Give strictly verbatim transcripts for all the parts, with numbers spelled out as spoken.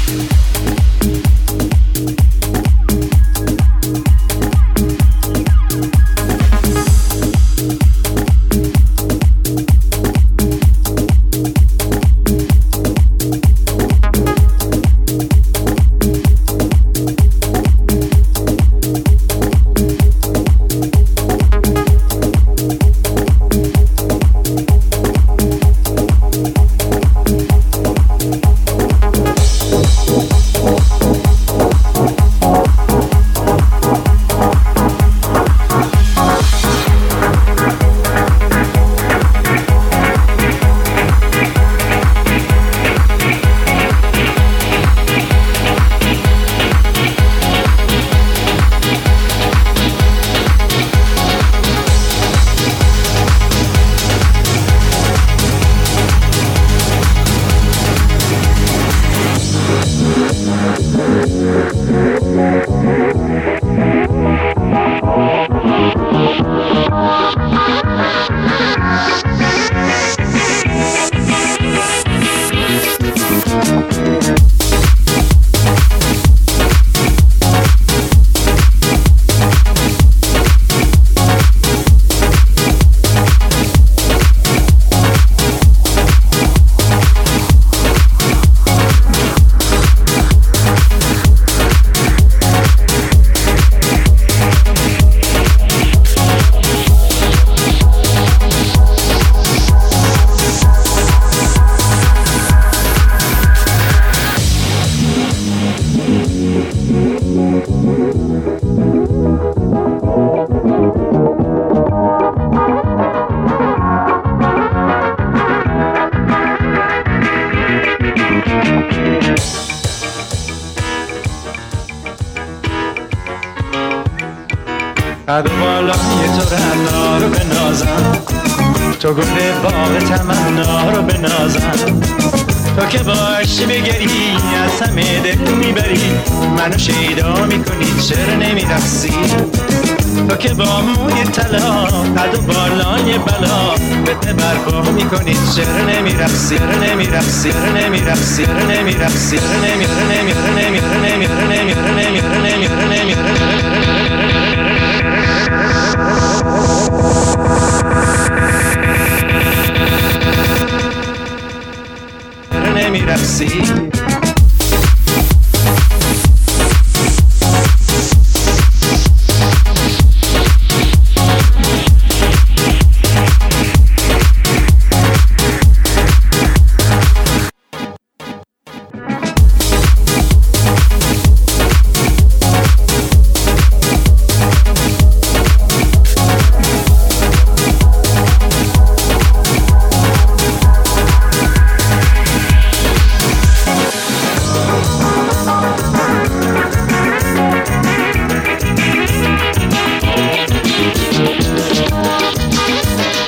قد و بالای تو رعنا رو بنازم، تو گل باغ تمنا رو بنازم، تو که باشی بگری از همه دل میبری، منو شیدا میکنی چرا نمیرقصی، تو که با موی طلا قد و بالای بلا فتنه برپا میکنی چرا نمیرقصی، چرا نمیرقصی، چرا نمیرقصی، چرا نمیرقصی، چرا نمیره نمیره نمیره نمیره نمیره نمیره نمیره نمیره نمیرقصی.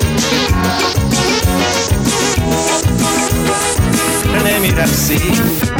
نمیرقصی